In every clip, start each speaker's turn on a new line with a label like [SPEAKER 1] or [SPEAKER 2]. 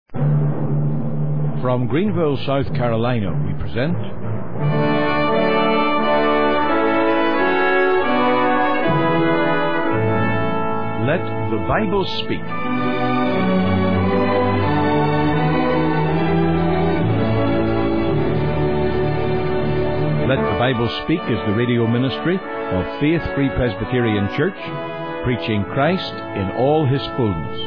[SPEAKER 1] From Greenville, South Carolina, we present Let the Bible Speak. Let the Bible Speak is the radio ministry of Faith Free Presbyterian Church, preaching Christ in all His fullness.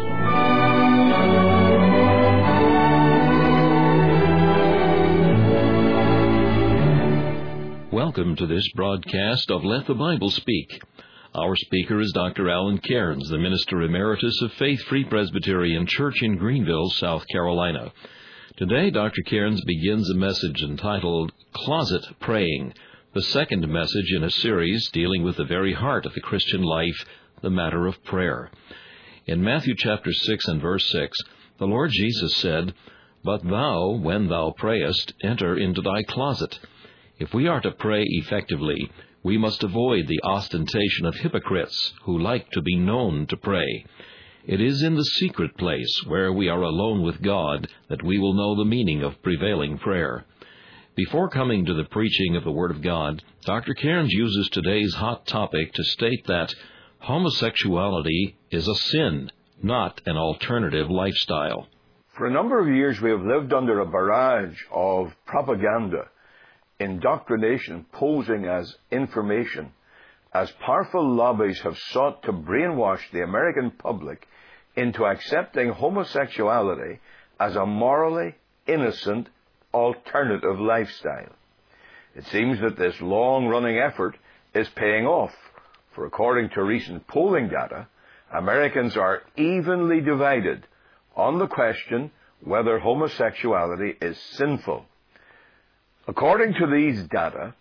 [SPEAKER 2] Welcome to this broadcast of Let the Bible Speak. Our speaker is Dr. Alan Cairns, the Minister Emeritus of Faith Free Presbyterian Church in Greenville, South Carolina. Today, Dr. Cairns begins a message entitled Closet Praying, the second message in a series dealing with the very heart of the Christian life, the matter of prayer. In Matthew chapter 6 and verse 6, the Lord Jesus said, "But thou, when thou prayest, enter into thy closet." If we are to pray effectively, we must avoid the ostentation of hypocrites who like to be known to pray. It is in the secret place, where we are alone with God, that we will know the meaning of prevailing prayer. Before coming to the preaching of the Word of God, Dr. Cairns uses today's hot topic to state that homosexuality is a sin, not an alternative lifestyle.
[SPEAKER 3] For a number of years, we have lived under a barrage of propaganda, indoctrination posing as information, as powerful lobbies have sought to brainwash the American public into accepting homosexuality as a morally innocent alternative lifestyle. It seems that this long-running effort is paying off, for according to recent polling data, Americans are evenly divided on the question whether homosexuality is sinful. According to these data,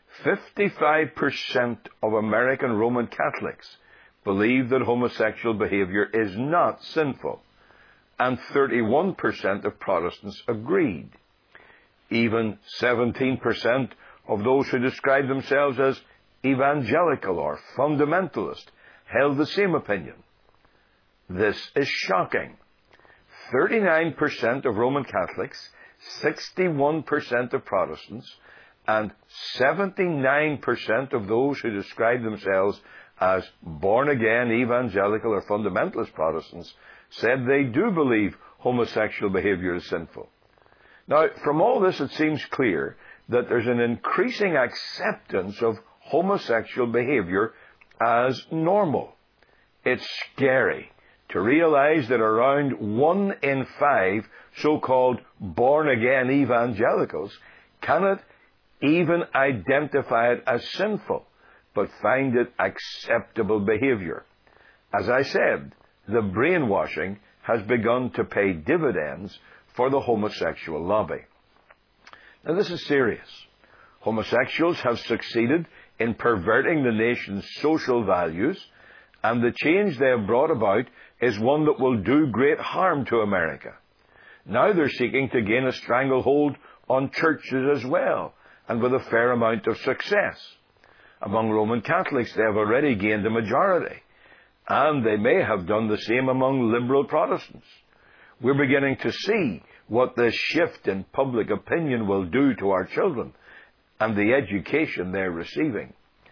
[SPEAKER 3] 55% of American Roman Catholics believe that homosexual behavior is not sinful, and 31% of Protestants agreed. Even 17% of those who describe themselves as evangelical or fundamentalist held the same opinion. This is shocking. 39% of Roman Catholics, 61% of Protestants, and 79% of those who describe themselves as born-again evangelical or fundamentalist Protestants said they do believe homosexual behavior is sinful. Now, from all this, it seems clear that there's an increasing acceptance of homosexual behavior as normal. It's scary to realize that around 1 in 5 so-called born-again evangelicals cannot even identify it as sinful, but find it acceptable behavior. As I said, the brainwashing has begun to pay dividends for the homosexual lobby. Now, this is serious. Homosexuals have succeeded in perverting the nation's social values, and the change they have brought about is one that will do great harm to America. Now they're seeking to gain a stranglehold on churches as well, and with a fair amount of success. Among Roman Catholics, they have already gained a majority, and they may have done the same among liberal Protestants. We're beginning to see what this shift in public opinion will do to our children and the education they're receiving.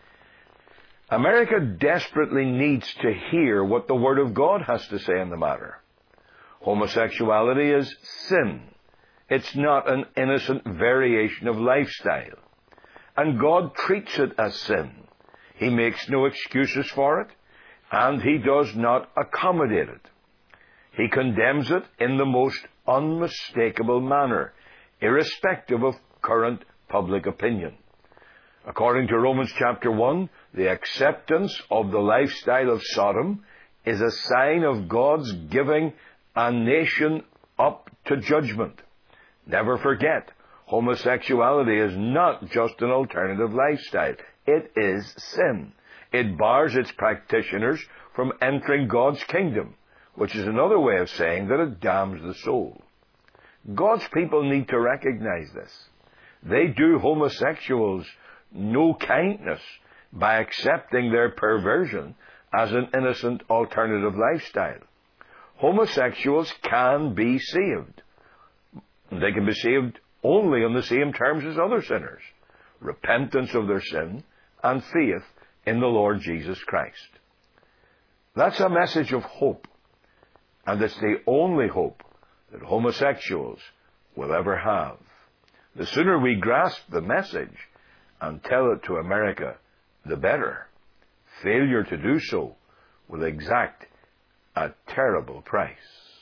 [SPEAKER 3] America desperately needs to hear what the Word of God has to say in the matter. Homosexuality is sin. It's not an innocent variation of lifestyle. And God treats it as sin. He makes no excuses for it, and He does not accommodate it. He condemns it in the most unmistakable manner, irrespective of current public opinion. According to Romans chapter 1, the acceptance of the lifestyle of Sodom is a sign of God's giving a nation up to judgment. Never forget, homosexuality is not just an alternative lifestyle. It is sin. It bars its practitioners from entering God's kingdom, which is another way of saying that it damns the soul. God's people need to recognize this. They do homosexuals no kindness by accepting their perversion as an innocent alternative lifestyle. Homosexuals can be saved, They can be saved only on the same terms as other sinners: repentance of their sin and faith in the Lord Jesus Christ. That's a message of hope, and it's the only hope that homosexuals will ever have. The sooner we grasp the message and tell it to America, the better. Failure to do so will exact a terrible price.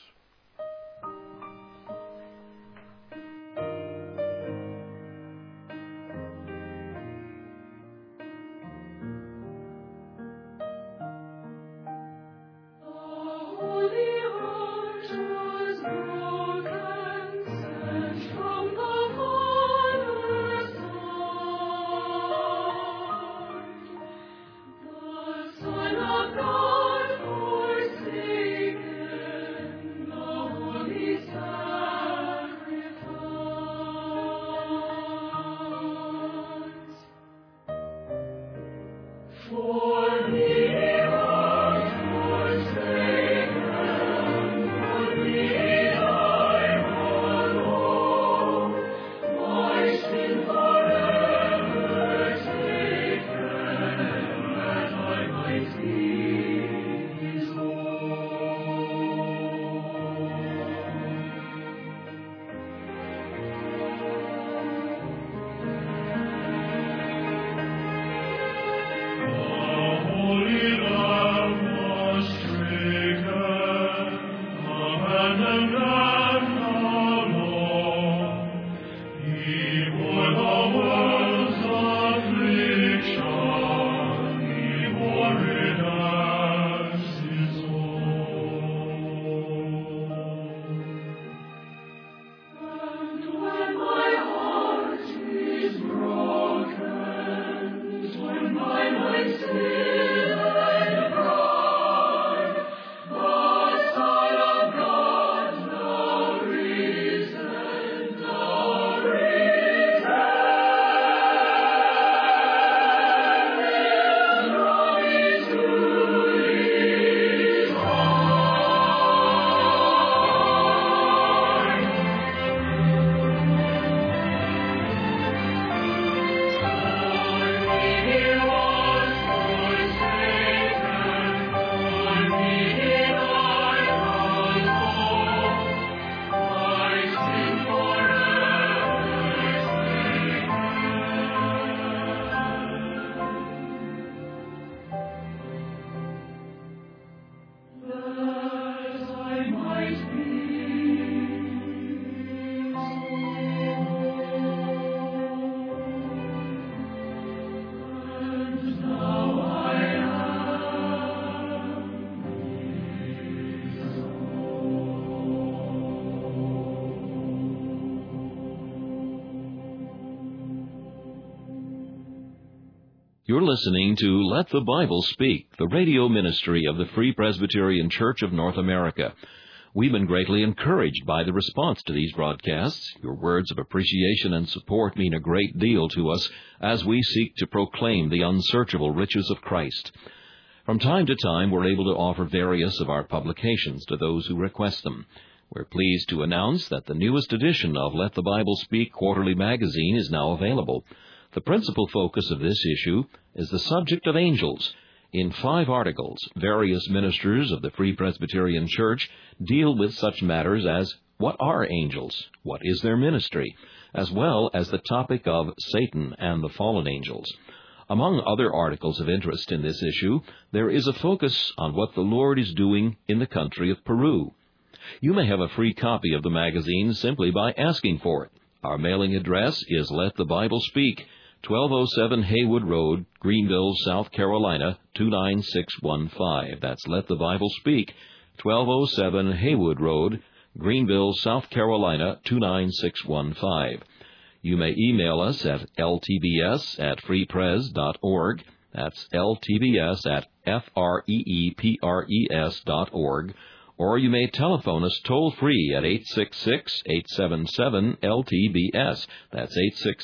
[SPEAKER 2] You're listening to Let the Bible Speak, the radio ministry of the Free Presbyterian Church of North America. We've been greatly encouraged by the response to these broadcasts. Your words of appreciation and support mean a great deal to us as we seek to proclaim the unsearchable riches of Christ. From time to time, we're able to offer various of our publications to those who request them. We're pleased to announce that the newest edition of Let the Bible Speak Quarterly Magazine is now available. The principal focus of this issue is the subject of angels. In 5 articles, various ministers of the Free Presbyterian Church deal with such matters as what are angels, what is their ministry, as well as the topic of Satan and the fallen angels. Among other articles of interest in this issue, there is a focus on what the Lord is doing in the country of Peru. You may have a free copy of the magazine simply by asking for it. Our mailing address is Let the Bible Speak, 1207 Haywood Road, Greenville, South Carolina, 29615. That's Let the Bible Speak, 1207 Haywood Road, Greenville, South Carolina, 29615. You may email us at ltbs@freepres.org. That's ltbs@freepres.org. Or you may telephone us toll-free at 866-877-LTBS. That's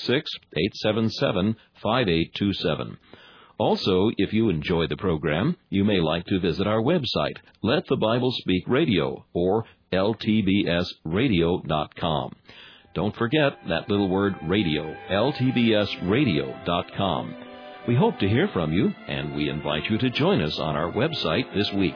[SPEAKER 2] 866-877-5827. Also, if you enjoy the program, you may like to visit our website, Let the Bible Speak Radio, or ltbsradio.com. Don't forget that little word radio, ltbsradio.com. We hope to hear from you, and we invite you to join us on our website this week.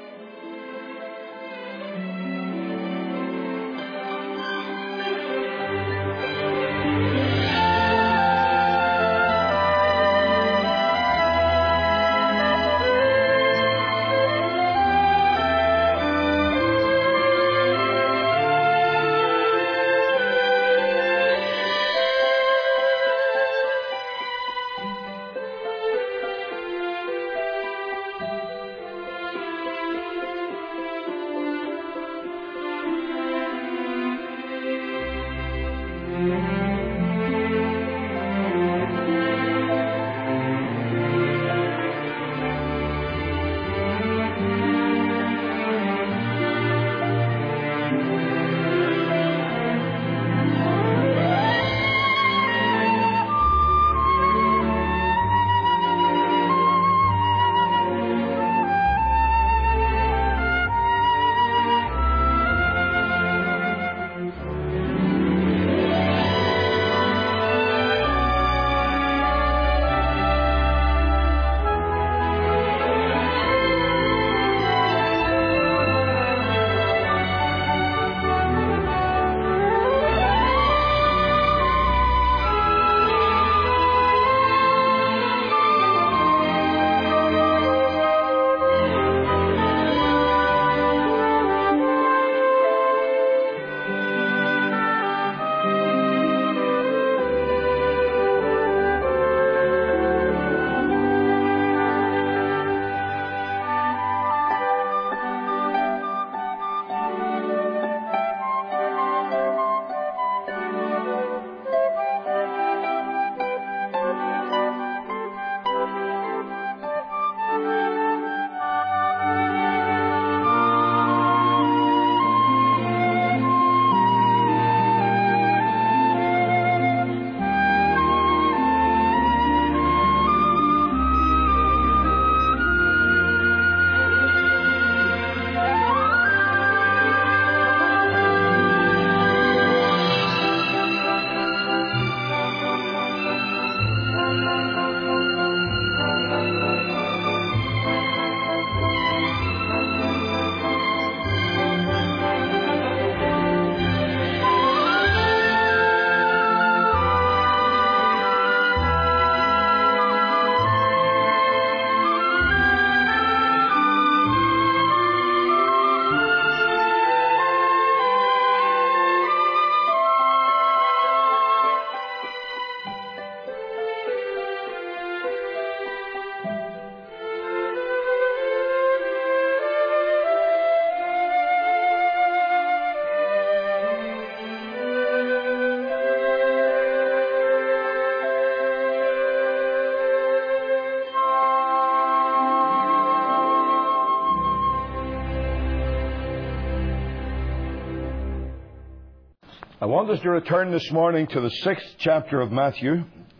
[SPEAKER 3] I want us to return this morning to the 6th chapter of Matthew.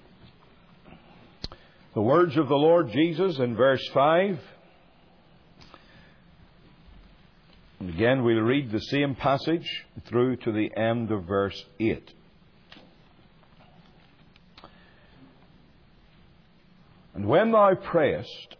[SPEAKER 3] The words of the Lord Jesus in verse 5. And again, we'll read the same passage through to the end of verse 8. And when thou prayest,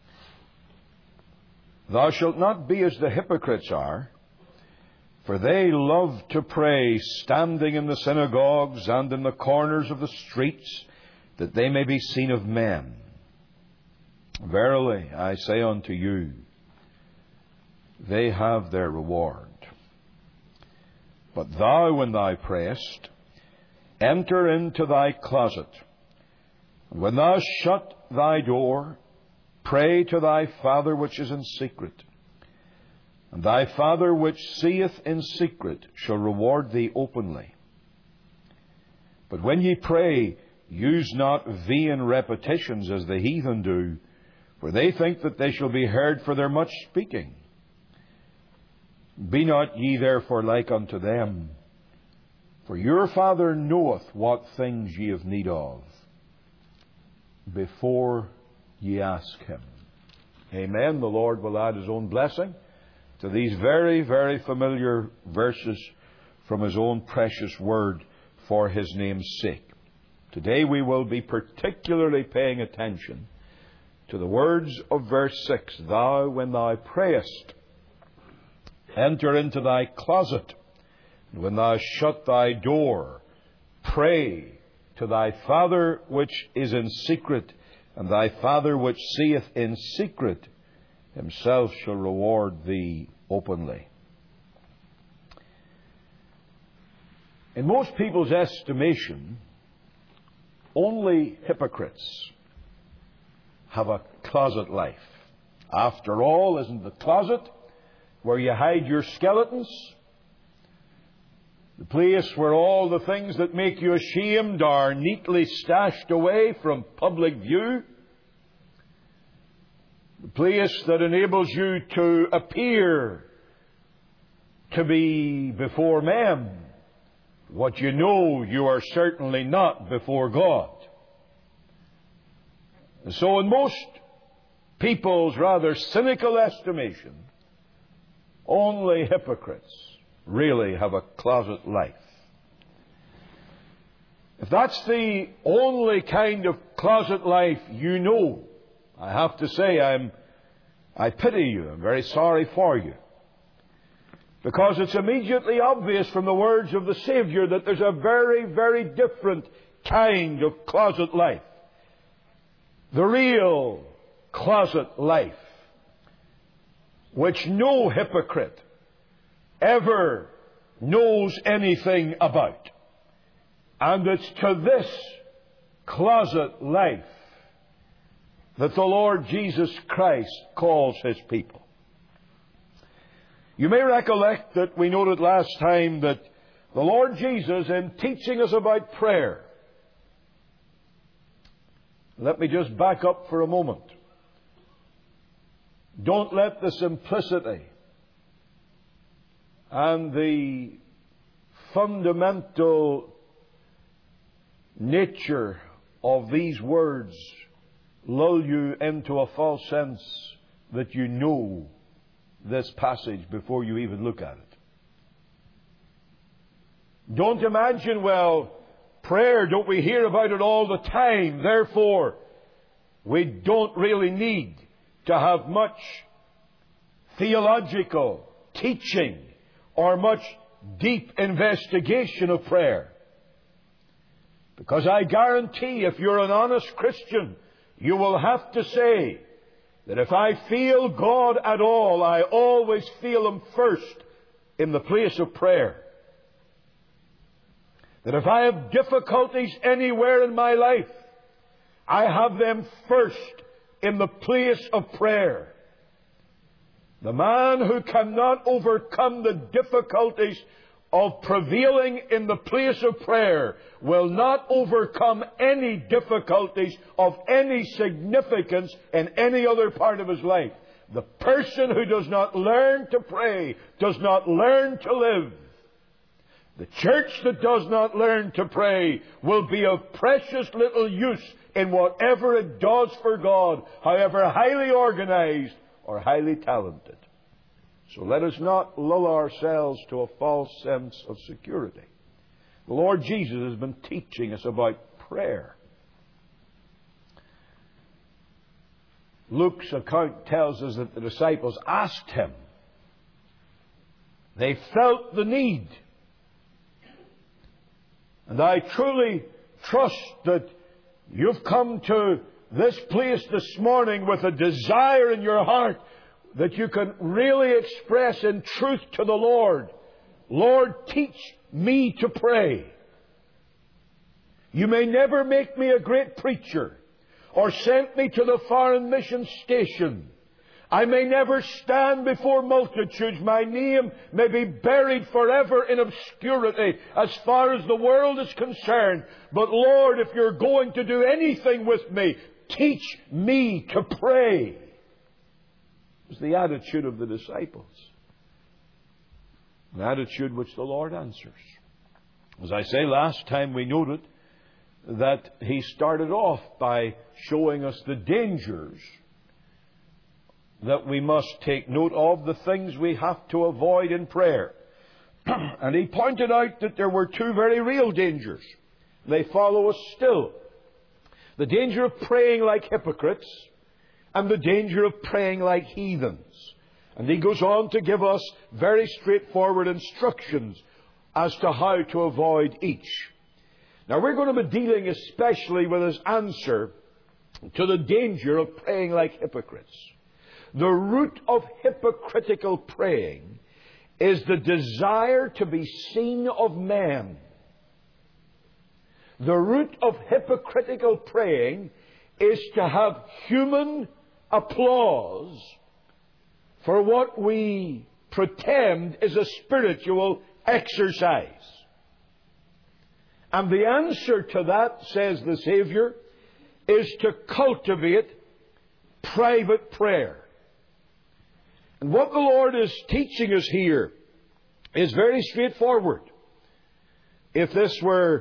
[SPEAKER 3] thou shalt not be as the hypocrites are, for they love to pray standing in the synagogues and in the corners of the streets, that they may be seen of men. Verily, I say unto you, they have their reward. But thou, when thou prayest, enter into thy closet, and when thou shut thy door, pray to thy Father which is in secret. And thy Father which seeth in secret shall reward thee openly. But when ye pray, use not vain repetitions as the heathen do, for they think that they shall be heard for their much speaking. Be not ye therefore like unto them, for your Father knoweth what things ye have need of, before ye ask Him. Amen. The Lord will add His own blessing to these very, very familiar verses from His own precious Word
[SPEAKER 1] for His name's sake. Today we will be particularly paying attention to the words of verse 6. Thou, when thou prayest, enter into thy closet, and when thou shut thy door, pray to thy Father which is in secret, and thy Father which seeth in secret Himself shall reward thee openly. In most people's estimation, only hypocrites have a closet life. After all, isn't the closet where you hide your skeletons? The place where all the things that make you ashamed are neatly stashed away from public view? The place that enables you to appear to be before men what you know you are certainly not before God. And so in most people's rather cynical estimation, only hypocrites really have a closet life. If that's the only kind of closet life you know, I have to say I pity you. I'm very sorry for you. Because it's immediately obvious from the words of the Savior that there's a very, very different kind of closet life. The real closet life, which no hypocrite ever knows anything about. And it's to this closet life that the Lord Jesus Christ calls His people. You may recollect that we noted last time that the Lord Jesus, in teaching us about prayer, let me just back up for a moment. Don't let the simplicity and the fundamental nature of these words lull you into a false sense that you know this passage before you even look at it. Don't imagine, well, prayer, don't we hear about it all the time? Therefore, we don't really need to have much theological teaching or much deep investigation of prayer. Because I guarantee if you're an honest Christian, you will have to say that if I feel God at all, I always feel Him first in the place of prayer. That if I have difficulties anywhere in my life, I have them first in the place of prayer. The man who cannot overcome the difficulties of prevailing in the place of prayer will not overcome any difficulties of any significance in any other part of his life. The person who does not learn to pray does not learn to live. The church that does not learn to pray will be of precious little use in whatever it does for God, however highly organized or highly talented. So let us not lull ourselves to a false sense of security. The Lord Jesus has been teaching us about prayer. Luke's account tells us that the disciples asked Him. They felt the need. And I truly trust that you've come to this place this morning with a desire in your heart that you can really express in truth to the Lord. Lord, teach me to pray. You may never make me a great preacher or send me to the foreign mission station. I may never stand before multitudes. My name may be buried forever in obscurity as far as the world is concerned. But Lord, if you're going to do anything with me, teach me to pray. It was the attitude of the disciples. An attitude which the Lord answers. As I say, last time we noted that He started off by showing us the dangers that we must take note of, the things we have to avoid in prayer. And he pointed out that there were two very real dangers. They follow us still. The danger of praying like hypocrites and the danger of praying like heathens. And he goes on to give us very straightforward instructions as to how to avoid each. Now we're going to be dealing especially with his answer to the danger of praying like hypocrites. The root of hypocritical praying is the desire to be seen of men. The root of hypocritical praying is to have human applause for what we pretend is a spiritual exercise. And the answer to that, says the Savior, is to cultivate private prayer. And what the Lord is teaching us here is very straightforward. If this were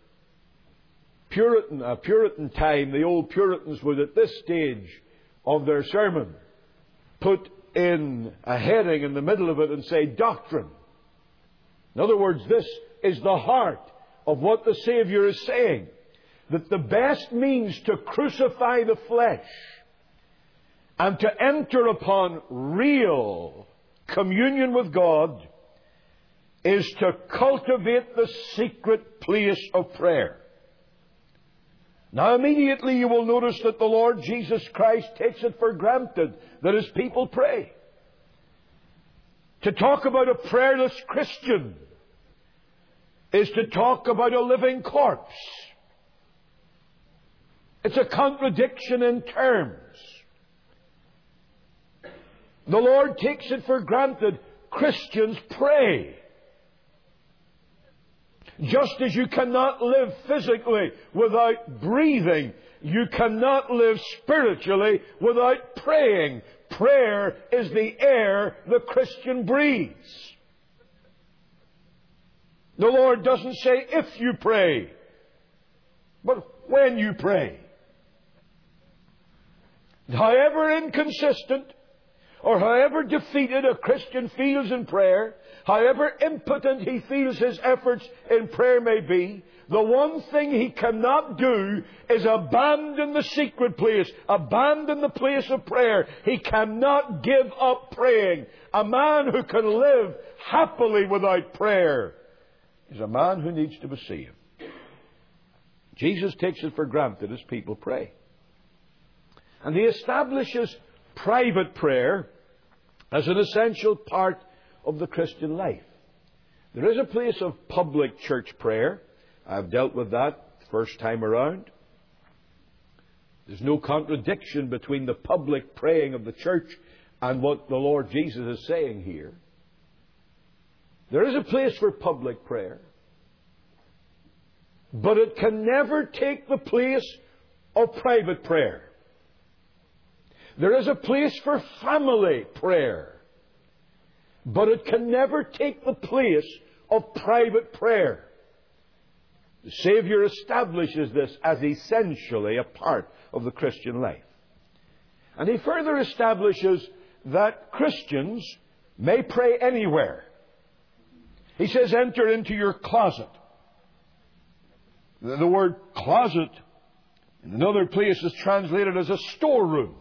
[SPEAKER 1] Puritan time, the old Puritans would at this stage of their sermon put in a heading in the middle of it and say doctrine. In other words, this is the heart of what the Savior is saying. That the best means to crucify the flesh and to enter upon real communion with God is to cultivate the secret place of prayer. Now immediately you will notice that the Lord Jesus Christ takes it for granted that His people pray. To talk about a prayerless Christian is to talk about a living corpse. It's a contradiction in terms. The Lord takes it for granted Christians pray. Just as you cannot live physically without breathing, you cannot live spiritually without praying. Prayer is the air the Christian breathes. The Lord doesn't say if you pray, but when you pray. However inconsistent or however defeated a Christian feels in prayer, however impotent he feels his efforts in prayer may be, the one thing he cannot do is abandon the secret place, abandon the place of prayer. He cannot give up praying. A man who can live happily without prayer is a man who needs to be saved. Jesus takes it for granted as people pray. And He establishes private prayer as an essential part of the Christian life. There is a place of public church prayer. I've dealt with that the first time around. There's no contradiction between the public praying of the church and what the Lord Jesus is saying here. There is a place for public prayer, but it can never take the place of private prayer. There is a place for family prayer, but it can never take the place of private prayer. The Savior establishes this as essentially a part of the Christian life. And He further establishes that Christians may pray anywhere. He says, enter into your closet. The word closet in another place is translated as a storeroom.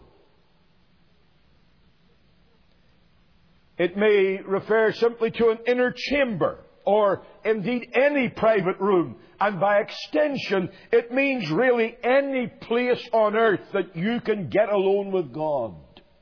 [SPEAKER 1] It may refer simply to an inner chamber, or indeed any private room. And by extension, it means really any place on earth that you can get alone with God.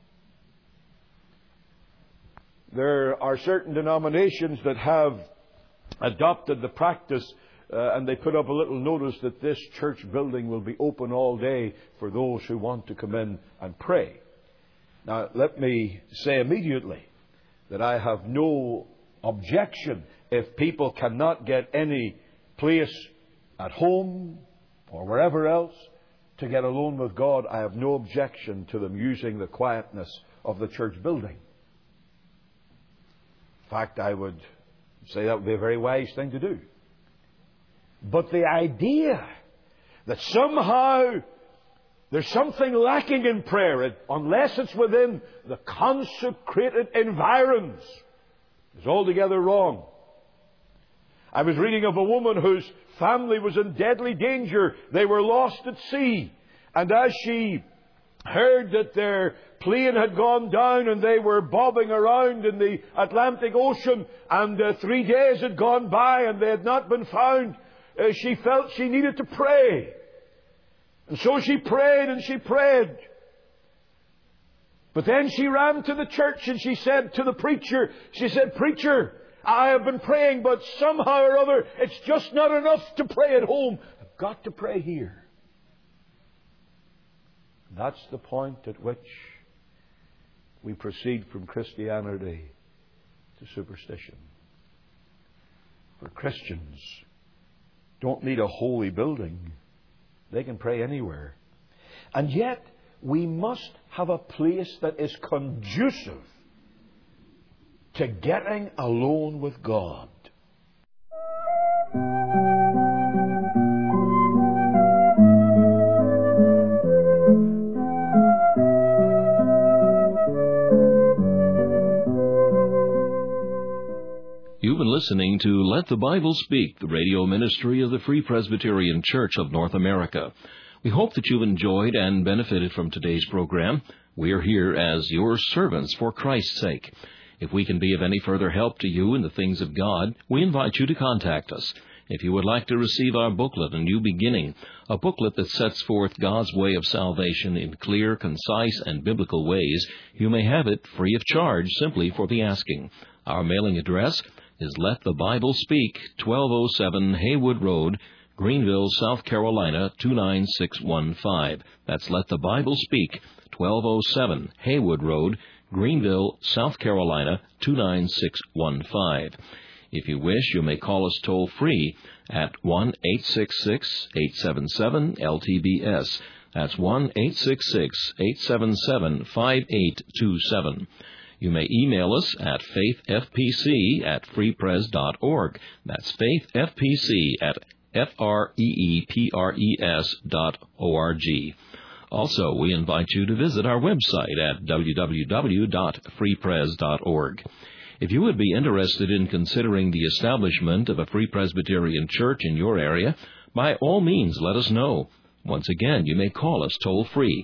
[SPEAKER 1] There are certain denominations that have adopted the practice, and they put up a little notice that this church building will be open all day for those who want to come in and pray. Now, let me say immediately that I have no objection if people cannot get any place at home or wherever else to get alone with God. I have no objection to them using the quietness of the church building. In fact, I would say that would be a very wise thing to do. But the idea that somehow there's something lacking in prayer, unless it's within the consecrated environs, is altogether wrong. I was reading of a woman whose family was in deadly danger. They were lost at sea. And as she heard that their plane had gone down and they were bobbing around in the Atlantic Ocean, and 3 days had gone by and they had not been found, she felt she needed to pray. And so she prayed and she prayed. But then she ran to the church and she said to the preacher, she said, "Preacher, I have been praying, but somehow or other it's just not enough to pray at home. I've got to pray here." That's the point at which we proceed from Christianity to superstition. For Christians don't need a holy building. They can pray anywhere. And yet, we must have a place that is conducive to getting alone with God.
[SPEAKER 2] You've been listening to Let the Bible Speak, the radio ministry of the Free Presbyterian Church of North America. We hope that you've enjoyed and benefited from today's program. We are here as your servants for Christ's sake. If we can be of any further help to you in the things of God, we invite you to contact us. If you would like to receive our booklet, A New Beginning, a booklet that sets forth God's way of salvation in clear, concise, and biblical ways, you may have it free of charge simply for the asking. Our mailing address is Let the Bible Speak, 1207 Haywood Road, Greenville, South Carolina, 29615. That's Let the Bible Speak, 1207 Haywood Road, Greenville, South Carolina, 29615. If you wish, you may call us toll-free at 1-866-877-LTBS. That's 1-866-877-5827. You may email us at faithfpc@freepres.org. That's faithfpc@freepres.org. Also, we invite you to visit our website at www.freepres.org. If you would be interested in considering the establishment of a Free Presbyterian church in your area, by all means let us know. Once again, you may call us toll-free,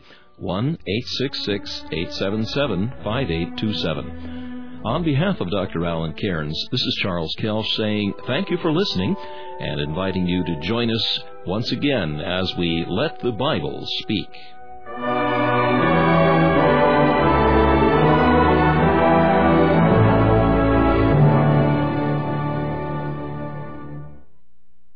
[SPEAKER 2] 1-866-877-5827. On behalf of Dr. Alan Cairns, this is Charles Kelch saying thank you for listening and inviting you to join us once again as we let the Bible speak.